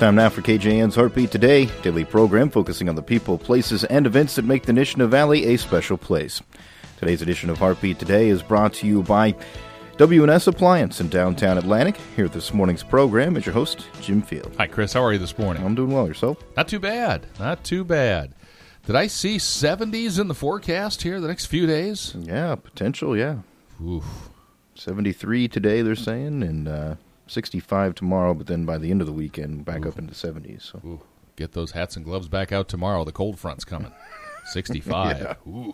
Time now for KJN's Heartbeat Today, daily program focusing on the people, places, and events that make the Nishina Valley a special place. Today's edition of Heartbeat Today is brought to you by W&S Appliance in downtown Atlantic. Here at this morning's program is your host, Jim Field. Hi, Chris. How are you this morning? I'm doing well. Yourself? Not too bad. Not too bad. Did I see 70s in the forecast here the next few days? Yeah, potential, yeah. Oof. 73 today, they're saying, and 65 tomorrow, but then by the end of the weekend, back up into 70s. So. Ooh. Get those hats and gloves back out tomorrow. The cold front's coming. 65. Yeah. Ooh.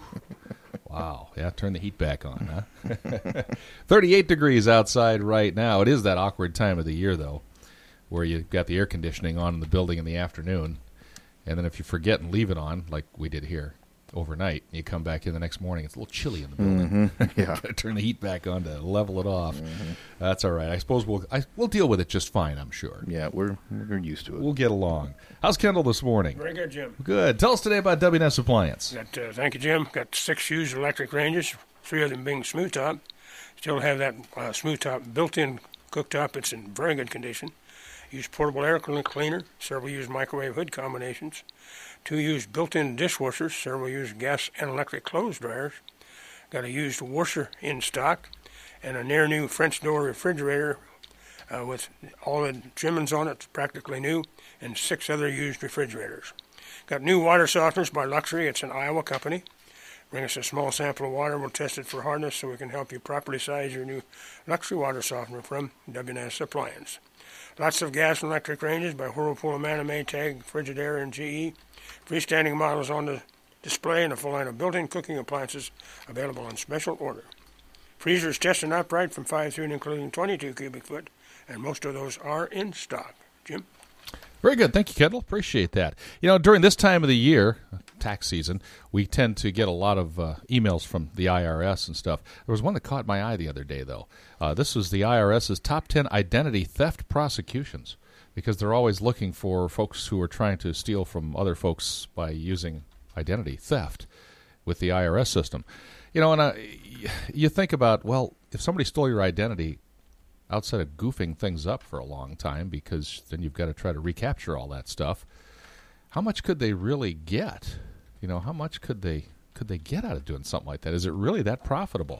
Wow. Yeah, turn the heat back on, huh? 38 degrees outside right now. It is that awkward time of the year, though, where you've got the air conditioning on in the building in the afternoon, and then if you forget and leave it on, like we did here, overnight, you come back in the next morning, it's a little chilly in the building. Mm-hmm. Yeah. Got to turn the heat back on to level it off. Mm-hmm. That's all right. I suppose we'll deal with it just fine, I'm sure. Yeah, we're used to it. We'll get along. How's Kendall this morning? Very good, Jim. Good. Tell us today about W&S Appliance. Thank you, Jim. Got 6 used electric ranges, 3 of them being smooth top. Still have that smooth top built-in cooktop. It's in very good condition. Use portable air cleaner, several used microwave hood combinations. 2 used built-in dishwashers, several used gas and electric clothes dryers. Got a used washer in stock, and a near-new French door refrigerator with all the trimmings on it, practically new, and 6 other used refrigerators. Got new water softeners by Luxury. It's an Iowa company. Bring us a small sample of water. We'll test it for hardness so we can help you properly size your new Luxury water softener from W&S Appliance. Lots of gas and electric ranges by Whirlpool, Amana, Maytag, Frigidaire, and GE. Freestanding models on the display and a full line of built-in cooking appliances available on special order. Freezers tested upright from 5 through and including 22 cubic foot, and most of those are in stock. Jim? Very good. Thank you, Kendall. Appreciate that. You know, during this time of the year, tax season, we tend to get a lot of emails from the IRS and stuff. There was one that caught my eye the other day, though. This was the IRS's top 10 identity theft prosecutions, because they're always looking for folks who are trying to steal from other folks by using identity theft with the IRS system. You know, and you think about, well, if somebody stole your identity, outside of goofing things up for a long time, because then you've got to try to recapture all that stuff, how much could they really get? You know, how much could they get out of doing something like that? Is it really that profitable?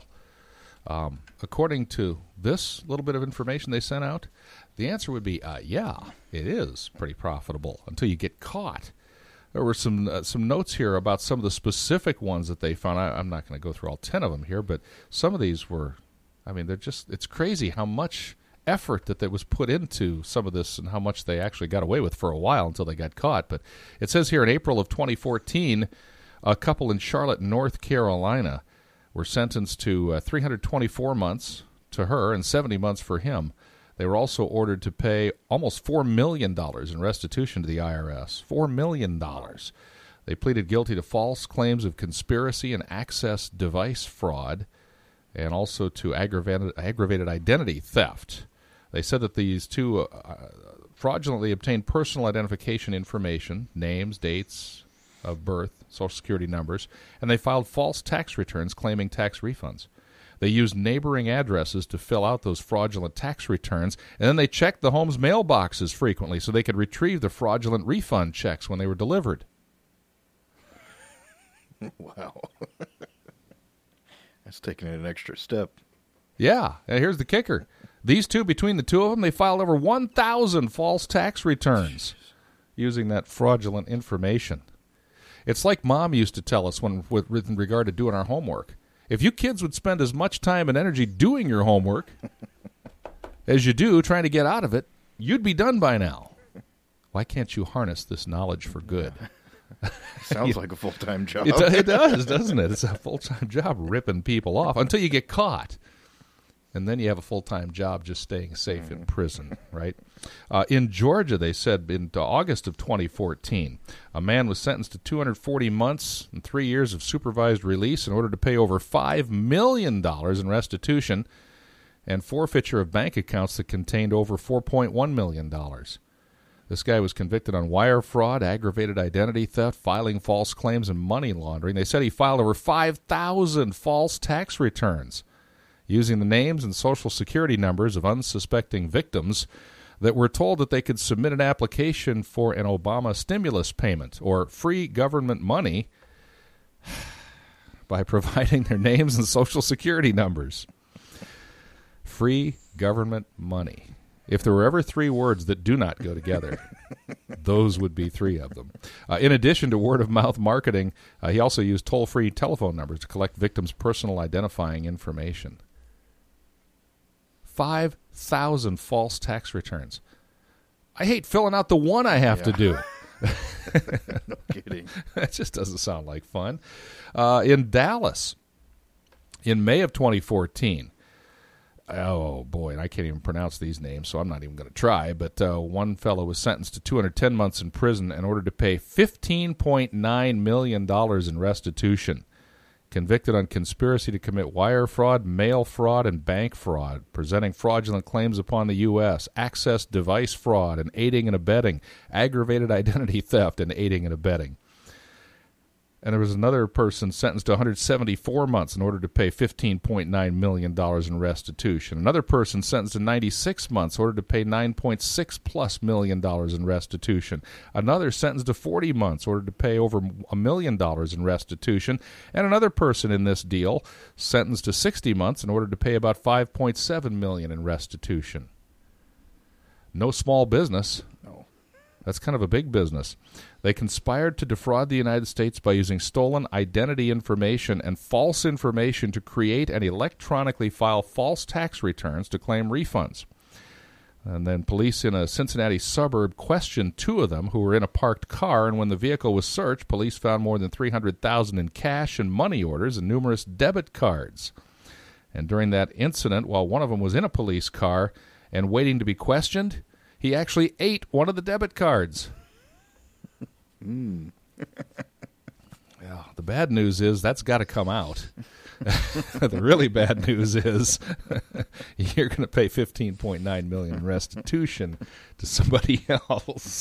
According to this little bit of information they sent out, the answer would be, yeah, it is pretty profitable until you get caught. There were some notes here about some of the specific ones that they found. I'm not going to go through all 10 of them here, but some of these were, I mean, it's crazy how much effort that was put into some of this and how much they actually got away with for a while until they got caught. But it says here in April of 2014, a couple in Charlotte, North Carolina, were sentenced to 324 months to her and 70 months for him. They were also ordered to pay almost $4 million in restitution to the IRS. $4 million. They pleaded guilty to false claims of conspiracy and access device fraud, and also to aggravated identity theft. They said that these two fraudulently obtained personal identification information, names, dates of birth, Social Security numbers, and they filed false tax returns claiming tax refunds. They used neighboring addresses to fill out those fraudulent tax returns, and then they checked the home's mailboxes frequently so they could retrieve the fraudulent refund checks when they were delivered. Wow. That's taking it an extra step. Yeah, and here's the kicker. These two, between the two of them, they filed over 1,000 false tax returns using that fraudulent information. It's like Mom used to tell us with regard to doing our homework. If you kids would spend as much time and energy doing your homework as you do trying to get out of it, you'd be done by now. Why can't you harness this knowledge for good? Sounds like a full-time job. It does, doesn't it? It's a full-time job ripping people off until you get caught. And then you have a full-time job just staying safe in prison, right? In Georgia, they said in August of 2014, a man was sentenced to 240 months and 3 years of supervised release in order to pay over $5 million in restitution and forfeiture of bank accounts that contained over $4.1 million. This guy was convicted on wire fraud, aggravated identity theft, filing false claims, and money laundering. They said he filed over 5,000 false tax returns using the names and Social Security numbers of unsuspecting victims. that were told that they could submit an application for an Obama stimulus payment or free government money by providing their names and Social Security numbers. Free government money. If there were ever three words that do not go together, those would be three of them. In addition to word-of-mouth marketing, he also used toll-free telephone numbers to collect victims' personal identifying information. 5,000 false tax returns. I hate filling out the one I have to do. No kidding. That just doesn't sound like fun. In Dallas, in May of 2014, oh, boy, and I can't even pronounce these names, so I'm not even going to try, but one fellow was sentenced to 210 months in prison in order to pay $15.9 million in restitution. Convicted on conspiracy to commit wire fraud, mail fraud, and bank fraud, presenting fraudulent claims upon the U.S., access device fraud, and aiding and abetting, aggravated identity theft, and aiding and abetting. And there was another person sentenced to 174 months in order to pay $15.9 million in restitution. Another person sentenced to 96 months in order to pay $9.6+ million in restitution. Another sentenced to 40 months in order to pay over $1 million in restitution. And another person in this deal sentenced to 60 months in order to pay about $5.7 million in restitution. No small business. No. That's kind of a big business. They conspired to defraud the United States by using stolen identity information and false information to create and electronically file false tax returns to claim refunds. And then police in a Cincinnati suburb questioned two of them who were in a parked car, and when the vehicle was searched, police found more than $300,000 in cash and money orders and numerous debit cards. And during that incident, while one of them was in a police car and waiting to be questioned, he actually ate one of the debit cards. Yeah, the bad news is that's got to come out. The really bad news is you're going to pay $15.9 million in restitution to somebody else.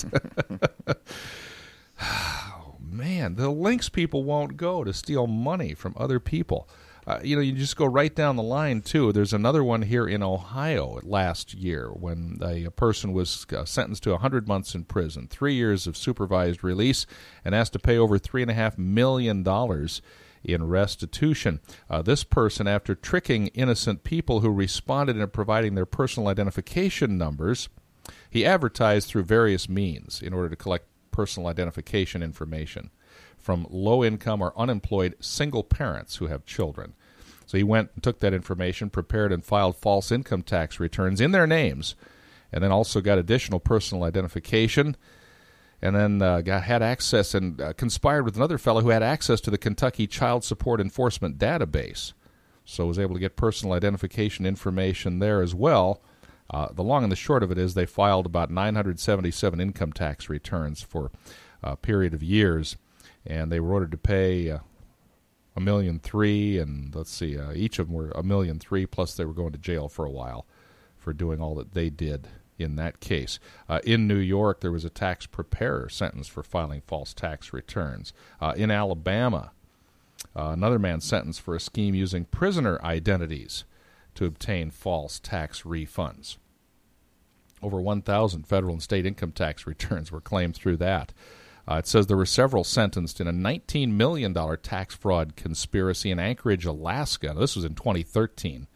Oh, man, the links people won't go to steal money from other people. You just go right down the line, too. There's another one here in Ohio last year when a person was sentenced to 100 months in prison, 3 years of supervised release, and asked to pay over $3.5 million in restitution. This person, after tricking innocent people who responded in providing their personal identification numbers, he advertised through various means in order to collect personal identification information from low-income or unemployed single parents who have children. So he went and took that information, prepared and filed false income tax returns in their names, and then also got additional personal identification, and then had access and conspired with another fellow who had access to the Kentucky Child Support Enforcement Database. So was able to get personal identification information there as well. The long and the short of it is they filed about 977 income tax returns for a period of years. And they were ordered to pay $1.3 million, and let's see, each of them were $1.3 million, plus they were going to jail for a while for doing all that they did in that case. In New York, there was a tax preparer sentenced for filing false tax returns. In Alabama, another man sentenced for a scheme using prisoner identities to obtain false tax refunds. Over 1,000 federal and state income tax returns were claimed through that. It says there were several sentenced in a $19 million tax fraud conspiracy in Anchorage, Alaska. Now, this was in 2013,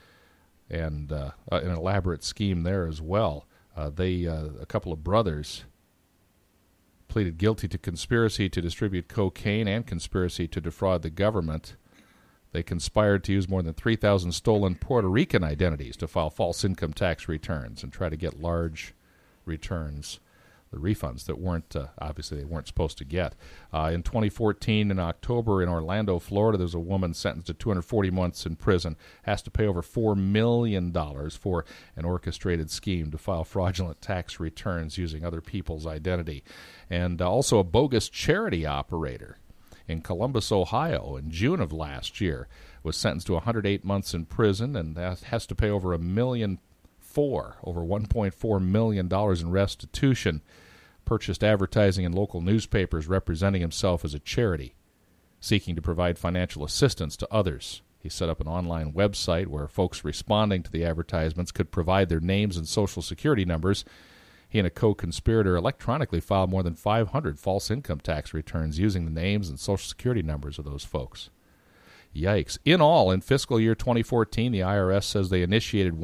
and an elaborate scheme there as well. A couple of brothers pleaded guilty to conspiracy to distribute cocaine and conspiracy to defraud the government. They conspired to use more than 3,000 stolen Puerto Rican identities to file false income tax returns and try to get large returns, the refunds that weren't, obviously they weren't supposed to get. In 2014, in October, in Orlando, Florida, there's a woman sentenced to 240 months in prison, has to pay over $4 million for an orchestrated scheme to file fraudulent tax returns using other people's identity. And also a bogus charity operator in Columbus, Ohio, in June of last year, was sentenced to 108 months in prison and has to pay over $1.4 million, over $1.4 million in restitution, purchased advertising in local newspapers representing himself as a charity, seeking to provide financial assistance to others He set up an online website where folks responding to the advertisements could provide their names and social security numbers. He and a co-conspirator electronically filed more than 500 false income tax returns using the names and social security numbers of those folks. Yikes. In all, in fiscal year 2014, the IRS says they initiated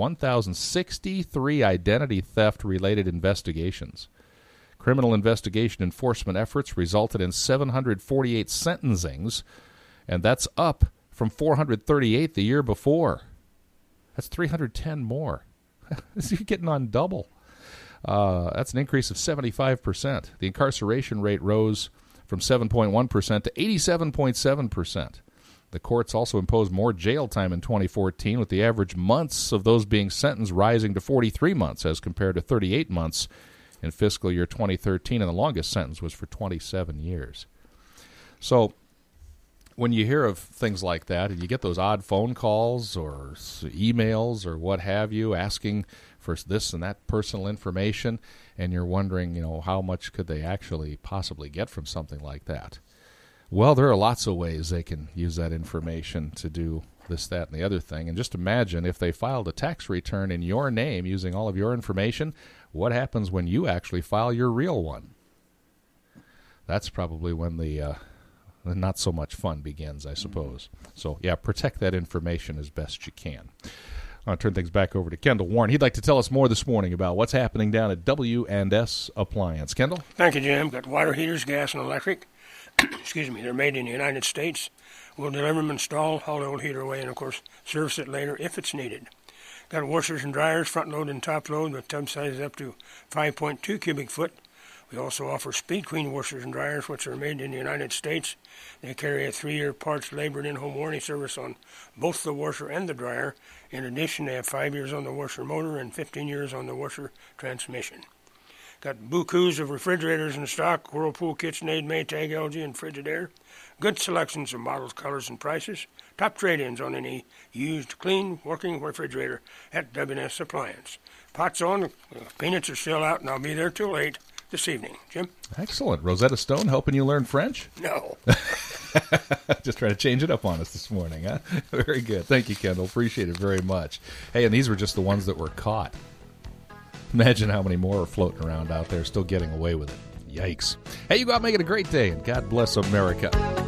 1,063 identity theft-related investigations. Criminal investigation enforcement efforts resulted in 748 sentencings, and that's up from 438 the year before. That's 310 more. You're getting on double. That's an increase of 75%. The incarceration rate rose from 7.1% to 87.7%. The courts also imposed more jail time in 2014, with the average months of those being sentenced rising to 43 months as compared to 38 months in fiscal year 2013, and the longest sentence was for 27 years. So when you hear of things like that, and you get those odd phone calls or emails or what have you asking for this and that personal information, and you're wondering, how much could they actually possibly get from something like that? Well, there are lots of ways they can use that information to do this, that, and the other thing. And just imagine if they filed a tax return in your name using all of your information, what happens when you actually file your real one? That's probably when the not so much fun begins, I suppose. So, yeah, protect that information as best you can. I'll turn things back over to Kendall Warren. He'd like to tell us more this morning about what's happening down at W&S Appliance. Kendall? Thank you, Jim. Got water heaters, gas, and electric. Excuse me. They're made in the United States. We'll deliver them, install, haul the old heater away, and, of course, service it later if it's needed. Got washers and dryers, front load and top load, with tub sizes up to 5.2 cubic foot. We also offer Speed Queen washers and dryers, which are made in the United States. They carry a 3-year parts, labor, and in-home warranty service on both the washer and the dryer. In addition, they have 5 years on the washer motor and 15 years on the washer transmission. Got bukus of refrigerators in stock: Whirlpool, KitchenAid, Maytag, LG, and Frigidaire. Good selections of models, colors, and prices. Top trade-ins on any used, clean, working refrigerator at W&S Appliance. Pot's on, peanuts are still out, and I'll be there till 8 this evening. Jim? Excellent. Rosetta Stone helping you learn French? No. Just trying to change it up on us this morning, huh? Very good. Thank you, Kendall. Appreciate it very much. Hey, and these were just the ones that were caught. Imagine how many more are floating around out there still getting away with it. Yikes. Hey, you go out and make it a great day, and God bless America.